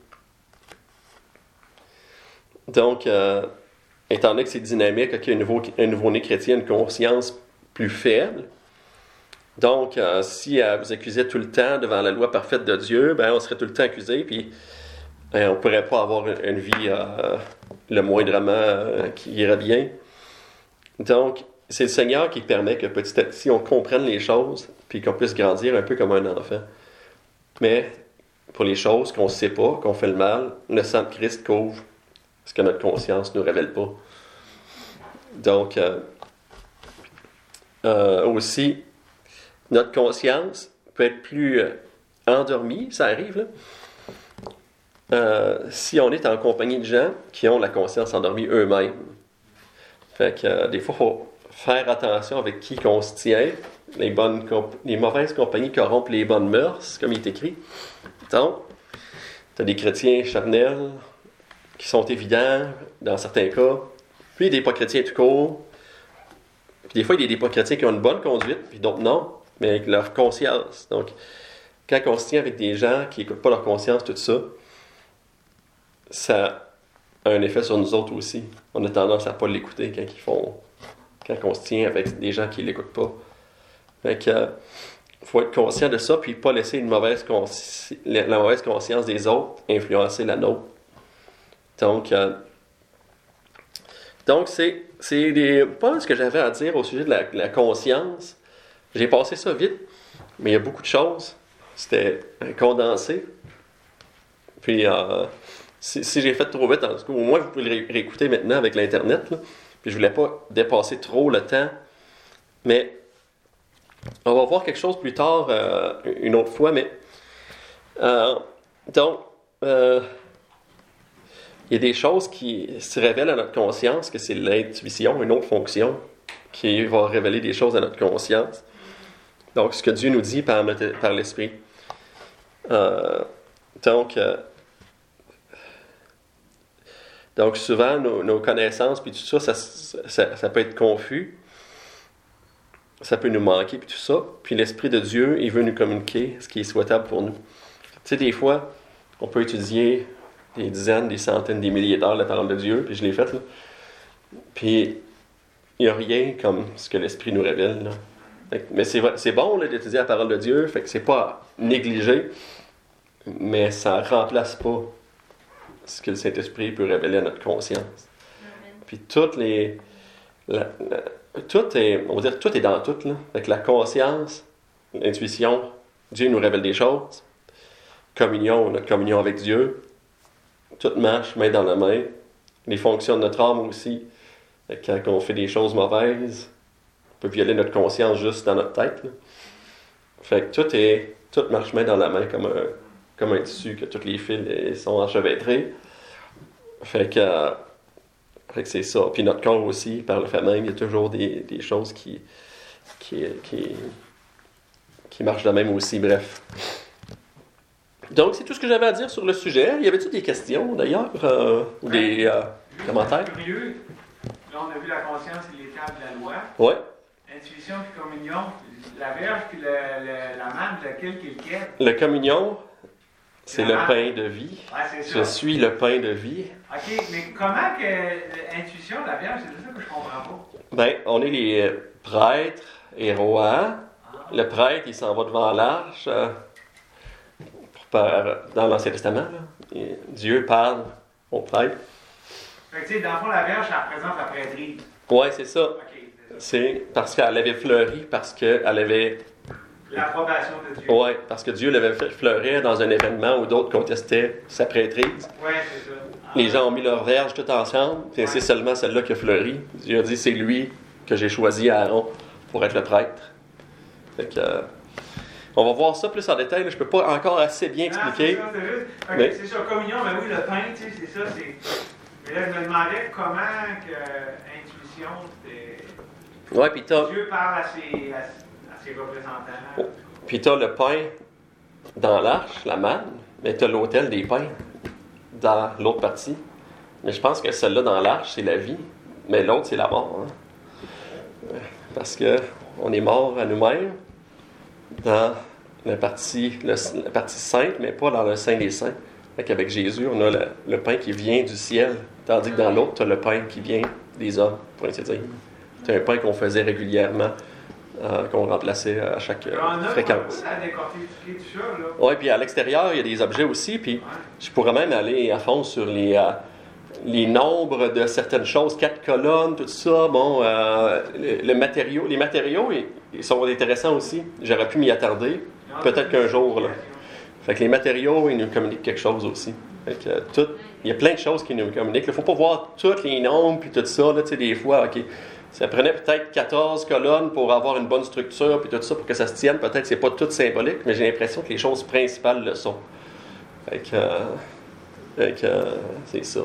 Donc, euh, étant donné que c'est dynamique, okay, un, nouveau, un nouveau-né chrétien a une conscience plus faible. Donc, euh, si euh, vous accusez tout le temps devant la loi parfaite de Dieu, ben, on serait tout le temps accusé, puis euh, on ne pourrait pas avoir une, une vie euh, le moindrement euh, qui irait bien. Donc, c'est le Seigneur qui permet que petit à petit, on comprenne les choses, puis qu'on puisse grandir un peu comme un enfant. Mais pour les choses qu'on ne sait pas, qu'on fait le mal, le sang de Christ couvre ce que notre conscience ne nous révèle pas. Donc, euh, euh, aussi, notre conscience peut être plus euh, endormie, ça arrive, là. Euh, si on est en compagnie de gens qui ont la conscience endormie eux-mêmes. Fait que euh, des fois, il faut faire attention avec qui on se tient. Les, bonnes comp- les mauvaises compagnies corrompent les bonnes mœurs, comme il est écrit. Donc, tu as des chrétiens charnels qui sont évidents dans certains cas, puis des pas chrétiens tout court. Puis des fois, il y a des pas chrétiens qui ont une bonne conduite, puis d'autres non, mais avec leur conscience. Donc, quand on se tient avec des gens qui n'écoutent pas leur conscience, tout ça, ça a un effet sur nous autres aussi. On a tendance à ne pas l'écouter quand ils font, quand on se tient avec des gens qui ne l'écoutent pas. Fait que, euh, faut être conscient de ça, puis pas laisser une mauvaise consci- la mauvaise conscience des autres influencer la nôtre. Donc, euh, donc c'est, c'est des, pas ce que j'avais à dire au sujet de la, la conscience. J'ai passé ça vite, mais il y a beaucoup de choses. C'était condensé. Puis, euh, si, si j'ai fait trop vite, en tout cas, au moins vous pouvez le ré- réécouter maintenant avec l'Internet. Là. Puis je voulais pas dépasser trop le temps. Mais on va voir quelque chose plus tard, euh, une autre fois. Mais euh, donc, euh, il y a des choses qui se révèlent à notre conscience, que c'est l'intuition, une autre fonction, qui va révéler des choses à notre conscience. Donc, ce que Dieu nous dit par, notre, par l'Esprit. Euh, donc, euh, donc, souvent, nos, nos connaissances, puis tout ça ça, ça, ça peut être confus. Ça peut nous manquer, puis tout ça. Puis l'Esprit de Dieu, il veut nous communiquer ce qui est souhaitable pour nous. Tu sais, des fois, on peut étudier des dizaines, des centaines, des milliers d'heures la parole de Dieu, puis je l'ai faite, là. Puis, il n'y a rien comme ce que l'Esprit nous révèle, là. Fait, mais c'est, c'est bon là, d'étudier la parole de Dieu, fait que c'est pas négligé, mais ça ne remplace pas ce que le Saint-Esprit peut révéler à notre conscience. Amen. Puis toutes les... La, la, tout est, on va dire, tout est dans tout, là. Avec la conscience, l'intuition, Dieu nous révèle des choses. Communion, notre communion avec Dieu. Tout marche main dans la main. Les fonctions de notre âme aussi. Quand on fait des choses mauvaises, peut violer notre conscience juste dans notre tête. Là. Fait que tout est, tout marche main dans la main comme un, comme un tissu, que tous les fils ils sont enchevêtrés. Fait que, euh, fait que c'est ça. Puis notre corps aussi, par le fait même, il y a toujours des, des choses qui, qui, qui, qui marchent de même aussi. Bref. Donc, c'est tout ce que j'avais à dire sur le sujet. Y avait-tu des questions, d'ailleurs, euh, ou des euh, commentaires? Curieux. Là, on a vu la conscience et l'étape de la loi. Oui. Intuition puis communion. La verge puis le, le, la manne, lequel qui est lequel? Le communion, c'est La le pain de vie. Ouais, c'est ça. Je suis le pain de vie. OK, mais comment que l'intuition, la verge, c'est ça que je comprends pas. Ben, on est les prêtres et rois. Le prêtre, il s'en va devant l'arche. Euh, par- dans l'Ancien Testament, là. Et Dieu parle au prêtre. Fait que, tu sais, dans le fond, la verge, ça représente la prêtrise. Oui, c'est ça. OK, c'est ça. C'est parce qu'elle avait fleuri, parce qu'elle avait... L'approbation de Dieu. Oui, parce que Dieu l'avait fait fleurir dans un événement où d'autres contestaient sa prêtrise. Ouais, c'est ça. Ah, Les gens ont mis leurs verges tout ensemble, et c'est seulement celle-là qui a fleuri. Dieu a dit, c'est lui que j'ai choisi, Aaron, pour être le prêtre. Fait que, euh, on va voir ça plus en détail. Là. Je ne peux pas encore assez bien expliquer. Ah, c'est ça, c'est juste. OK, Mais- c'est ça, communion, ben oui, le pain, tu sais, c'est ça, c'est... Mais là, je me demandais comment que intuition, c'était... Ouais, puis t'as, Dieu parle à ses, à, à ses représentants. puis t'as le pain dans l'arche, la manne, mais t'as l'autel des pains dans l'autre partie. Mais je pense que celle-là dans l'arche, c'est la vie, mais l'autre, c'est la mort. Hein. Parce que on est mort à nous-mêmes dans la partie, le- la partie sainte, mais pas dans le Saint des Saints. Fait qu'avec Jésus, on a le, le pain qui vient du ciel, tandis que dans l'autre, tu as le pain qui vient des hommes, pour ainsi dire. C'est un pain qu'on faisait régulièrement, euh, qu'on remplaçait à chaque euh, On a fréquence. pas à décortiquer tout ça, là. Oui, puis à l'extérieur, il y a des objets aussi, puis je pourrais même aller à fond sur les, euh, les nombres de certaines choses, quatre colonnes, tout ça. Bon, euh, le, le matériau, les matériaux, ils, ils sont intéressants aussi. J'aurais pu m'y attarder. Peut-être qu'un jour, là. Fait que les matériaux, ils nous communiquent quelque chose aussi. Fait que euh, tout, il y a plein de choses qui nous communiquent. Il ne faut pas voir tous les nombres puis tout ça. Là, tu sais, des fois, OK, ça prenait peut-être quatorze colonnes pour avoir une bonne structure puis tout ça pour que ça se tienne. Peut-être que c'est pas tout symbolique, mais j'ai l'impression que les choses principales le sont. Fait que, euh, fait que euh, c'est ça.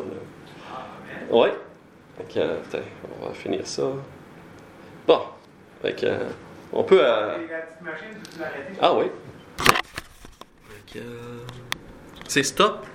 Là. Ouais. Fait que, euh, attends, on va finir ça. Bon. Fait que, euh, on peut... euh, La petite machine, tu peux l'arrêter? Ah oui. Fait que, euh, c'est stop.